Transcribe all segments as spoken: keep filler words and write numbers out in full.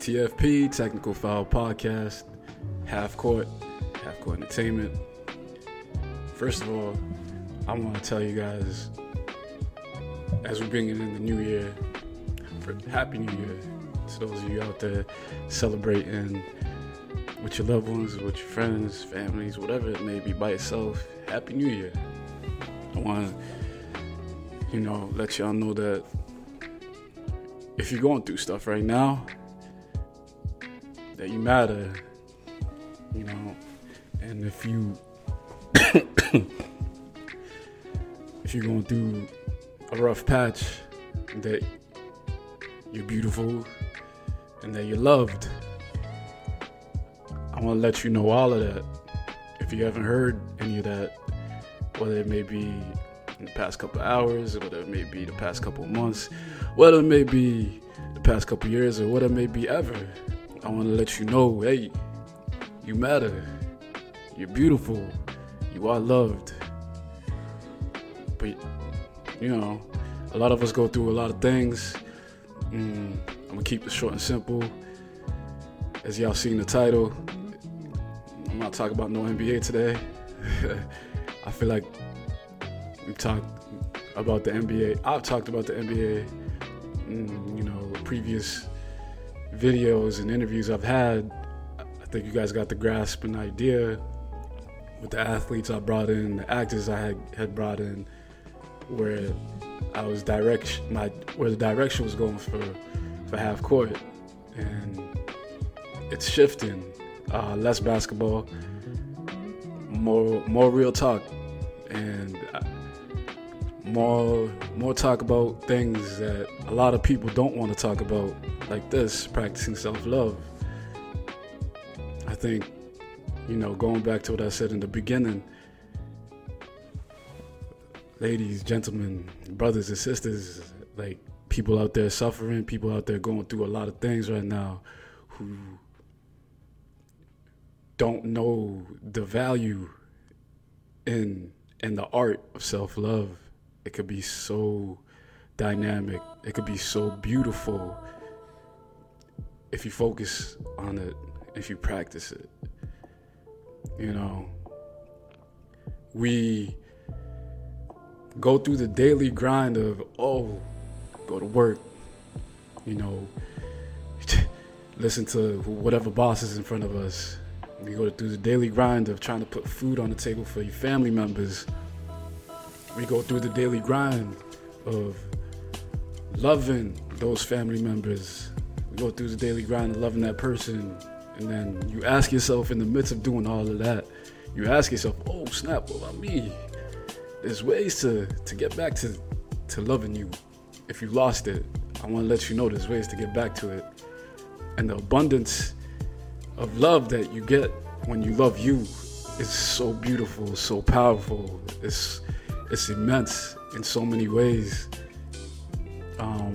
T F P, Technical Foul Podcast, Half Court, Half Court Entertainment. First of all, I want to tell you guys, as we're bringing in the new year, for Happy New Year to those of you out there celebrating with your loved ones, with your friends, families, whatever it may be, by yourself. Happy New Year. I want to, you know, let y'all know that if you're going through stuff right now, that you matter, you know, and if you if you're going through a rough patch, that you're beautiful and that you're loved. I want to let you know all of that. If you haven't heard any of that, whether it may be in the past couple of hours, or whether it may be the past couple of months, whether it may be the past couple of years, or whatever it may be ever, I want to let you know, hey, you matter. You're beautiful. You are loved. But, you know, a lot of us go through a lot of things. Mm, I'm going to keep it short and simple. As y'all seen the title, I'm not talking about no N B A today. I feel like we've talked about the N B A. I've talked about the N B A, mm, you know, previous videos and interviews I've had. I think you guys got the grasp and idea with the athletes I brought in, the actors I had, had brought in, where I was direct my where the direction was going for for Half Court, and it's shifting. Uh, less basketball, more more real talk, and more more talk about things that a lot of people don't want to talk about, like this, practicing self-love. I think, you know, going back to what I said in the beginning, ladies, gentlemen, brothers and sisters, like people out there suffering, people out there going through a lot of things right now who don't know the value in in the art of self-love. It could be so dynamic. It could be so beautiful if you focus on it, if you practice it. You know, we go through the daily grind of, oh, go to work, you know, listen to whatever boss is in front of us. We go through the daily grind of trying to put food on the table for your family members. We go through the daily grind of loving those family members. We go through the daily grind of loving that person. And then you ask yourself, in the midst of doing all of that, you ask yourself, oh snap, what about me? There's ways to, to get back to, to loving you. If you lost it, I want to let you know there's ways to get back to it. And the abundance of love that you get when you love you is so beautiful, so powerful. It's it's immense in so many ways. Um,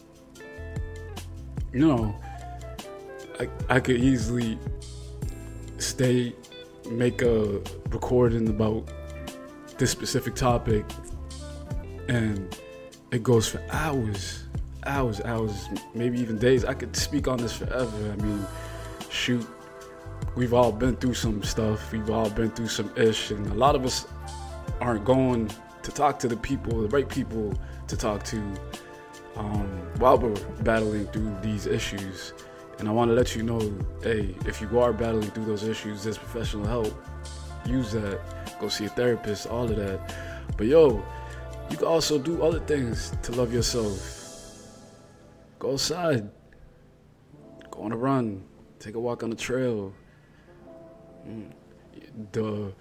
you know, I I could easily stay, make a recording about this specific topic, and it goes for hours, hours, hours, maybe even days. I could speak on this forever. I mean, shoot, we've all been through some stuff. We've all been through some ish, and a lot of us aren't going to talk to the people, the right people to talk to, um, while we're battling through these issues. And I want to let you know, hey, if you are battling through those issues, there's professional help. Use that. Go see a therapist, all of that. But yo, you can also do other things to love yourself. Go outside. Go on a run. Take a walk on the trail. The,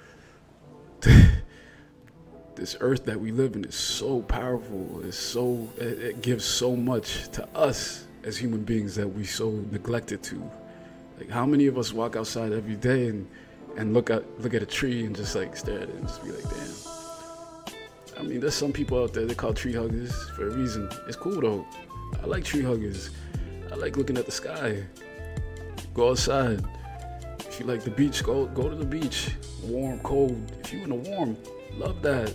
this earth that we live in is so powerful. It's so it, it gives so much to us as human beings that we so neglected to. Like, how many of us walk outside every day and and look at look at a tree and just like stare at it and just be like, damn. I mean, there's some people out there they call tree huggers for a reason. It's cool though. I like tree huggers. I like looking at the sky. Go outside. If you like the beach, go go to the beach. Warm, cold. If you in the warm, love that.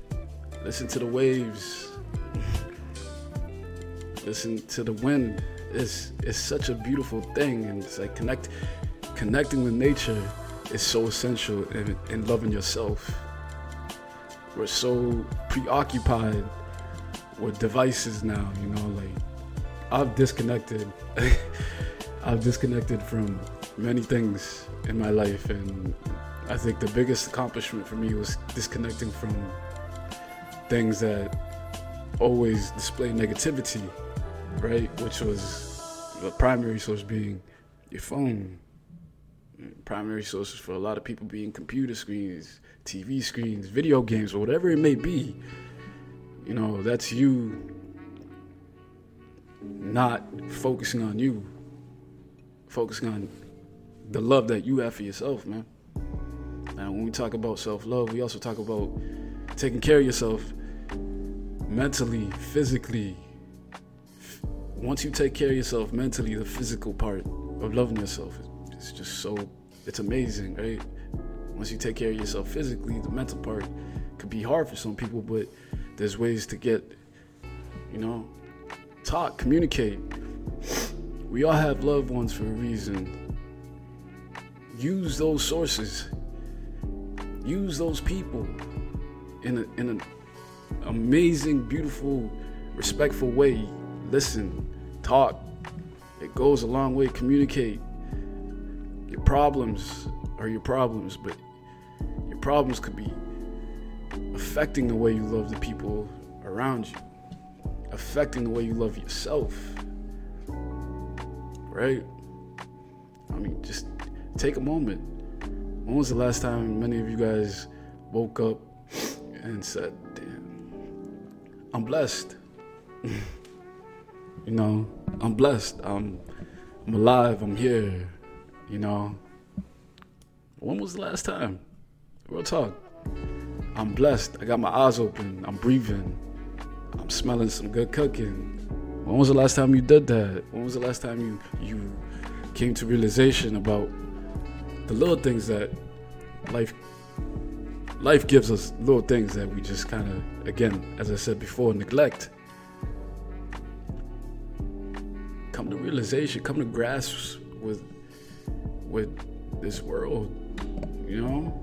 Listen to the waves. Listen to the wind it's it's such a beautiful thing, and it's like connect connecting with nature is so essential in, in loving yourself. We're so preoccupied with devices now, you know, like I've disconnected I've disconnected from many things in my life, and I think the biggest accomplishment for me was disconnecting from things that always display negativity, right? Which was the primary source being your phone. Primary sources for a lot of people being computer screens, T V screens, video games, or whatever it may be. You know, that's you not focusing on you, focusing on the love that you have for yourself, man. And when we talk about self-love, we also talk about taking care of yourself mentally, physically. Once you take care of yourself mentally, the physical part of loving yourself is just so, it's amazing, right? Once you take care of yourself physically, the mental part could be hard for some people, but there's ways to get, you know, talk, communicate. We all have loved ones for a reason. Use those sources. Use those people in a, in an amazing, beautiful, respectful way. Listen, talk. It goes a long way. Communicate. Your problems are your problems, but your problems could be affecting the way you love the people around you, affecting the way you love yourself, right? I mean, just take a moment. When was the last time many of you guys woke up and said, damn, I'm blessed. You know, I'm blessed. I'm, I'm alive. I'm here. You know, when was the last time? Real talk. I'm blessed. I got my eyes open. I'm breathing. I'm smelling some good cooking. When was the last time you did that? When was the last time you, you came to realization about the little things that life life gives us, little things that we just kind of, again, as I said before, neglect. Come to realization, come to grasp with with this world, you know?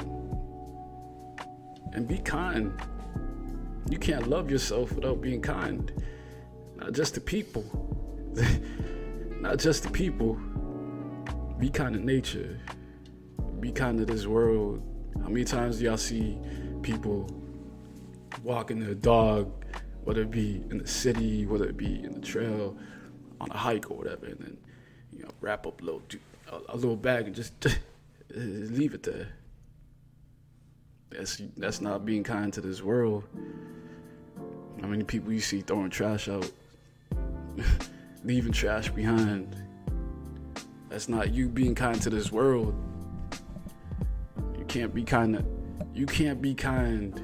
And be kind. You can't love yourself without being kind. Not just to people. Not just to people. Be kind to nature. Be kind to this world. How many times do y'all see people walking their dog, whether it be in the city, whether it be in the trail, on a hike or whatever, and then, you know, wrap up a little, a little bag and just leave it there. That's that's not being kind to this world. How many people you see throwing trash out, leaving trash behind? That's not you being kind to this world. You can't be kind to, you can't be kind.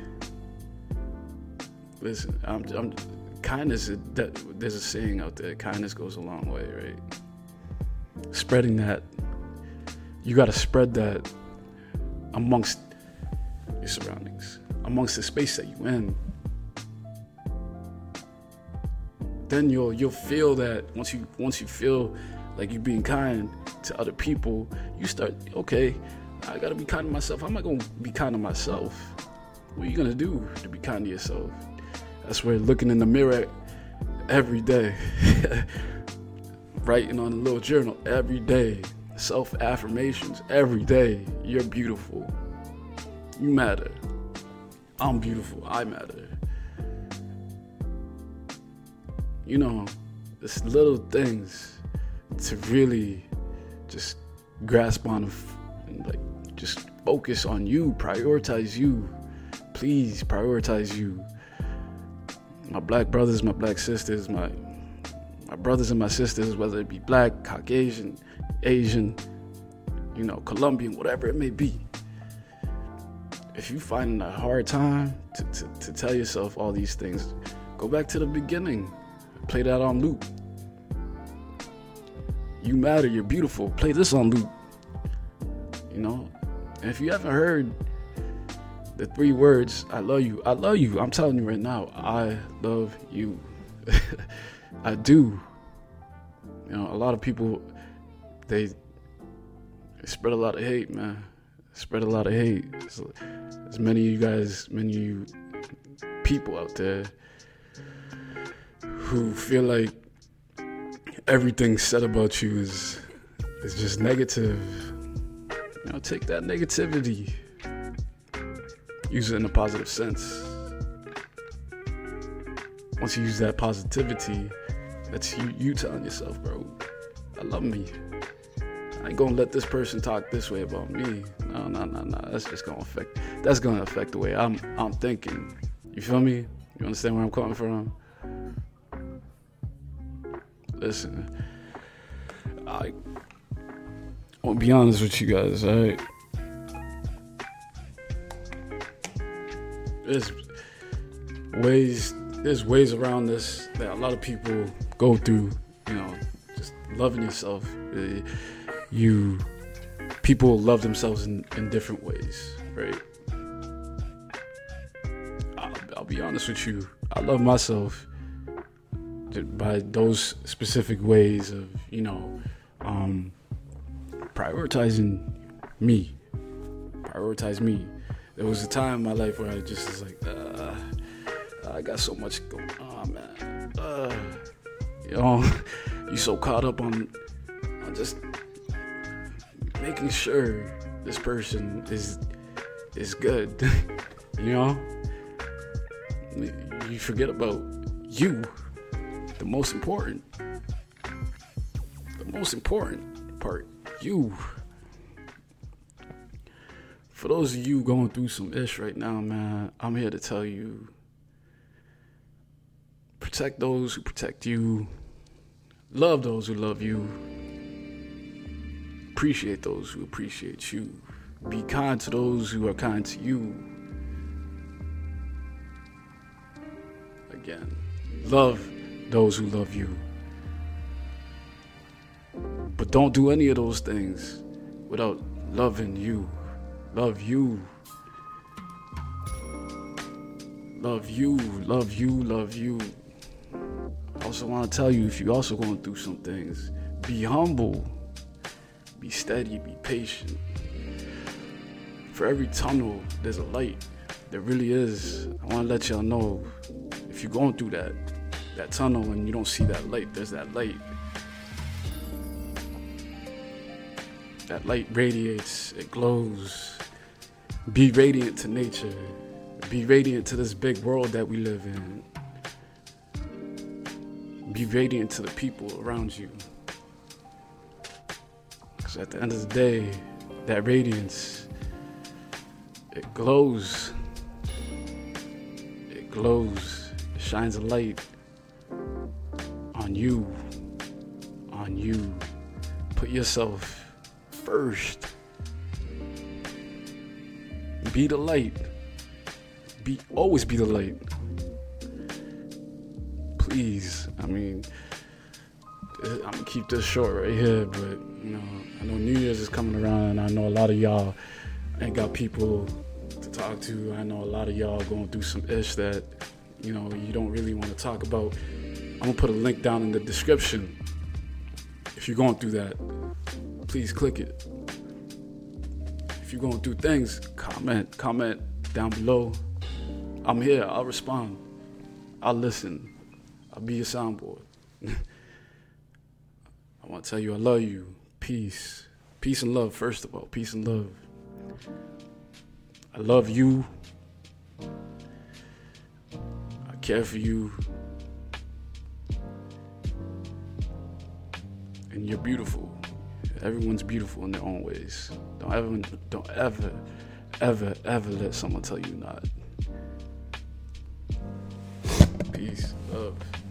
Listen, I'm, I'm kindness. There's a saying out there: kindness goes a long way, right? Spreading that, you got to spread that amongst your surroundings, amongst the space that you're in. Then you'll you'll feel that once you once you feel like you're being kind to other people, you start, okay, I gotta be kind to myself. How am I gonna be kind to myself? What are you gonna do to be kind to yourself? That's where looking in the mirror every day, writing on a little journal every day, self-affirmations every day. You're beautiful. You matter. I'm beautiful. I matter. You know, it's little things to really just grasp on and like just focus on you, prioritize you. Please prioritize you. My black brothers, my black sisters, my my brothers and my sisters, whether it be black, Caucasian, Asian, you know, Colombian, whatever it may be. If you find a hard time to, to, to tell yourself all these things, go back to the beginning. Play that on loop. You matter, you're beautiful. Play this on loop. You know? And if you haven't heard the three words, I love you. I love you. I'm telling you right now, I love you. I do. You know, a lot of people, they, they spread a lot of hate, man. Spread a lot of hate. There's, there's many of you guys, many of you people out there who feel like everything said about you is is just negative. You know, take that negativity, use it in a positive sense. Once you use that positivity, that's you, you telling yourself, bro, I love me. I ain't gonna let this person talk this way about me. No, no, no, no. That's just gonna affect. That's gonna affect the way I'm, I'm thinking. You feel me? You understand where I'm coming from? Listen, I want to be honest with you guys. All right, there's ways. There's ways around this that a lot of people go through. You know, just loving yourself. Uh, You, people love themselves in, in different ways, right? I'll, I'll be honest with you. I love myself by those specific ways of, you know, um, prioritizing me. Prioritize me. There was a time in my life where I just was like, uh, I got so much going on, man. Uh, you know, you so caught up on, on just making sure this person is is good. You know, you forget about you, the most important the most important part, you. For those of you going through some ish right now, man, I'm here to tell you, protect those who protect you, love those who love you, appreciate those who appreciate you. Be kind to those who are kind to you. Again, love those who love you. But don't do any of those things without loving you. Love you. Love you, love you, love you. I also want to tell you, if you're also going through some things, be humble. Be steady, be patient. For every tunnel, there's a light. There really is. I want to let y'all know, if you're going through that, that tunnel and you don't see that light, there's that light. That light radiates, it glows. Be radiant to nature. Be radiant to this big world that we live in. Be radiant to the people around you. Because at the end of the day, that radiance, it glows. It glows. It shines a light on you. On you. Put yourself first. Be the light. Be always be the light. Please, I mean, I'm gonna keep this short right here, but you know, I know New Year's is coming around, and I know a lot of y'all ain't got people to talk to. I know a lot of y'all going through some ish that, you know, you don't really want to talk about. I'm gonna put a link down in the description. If you're going through that, please click it. If you're going through things, comment, comment down below. I'm here, I'll respond. I'll listen. I'll be your soundboard. I want to tell you I love you. Peace. Peace and love, first of all. Peace and love. I love you. I care for you. And you're beautiful. Everyone's beautiful in their own ways. Don't ever, don't ever, ever, ever let someone tell you not. Peace, love.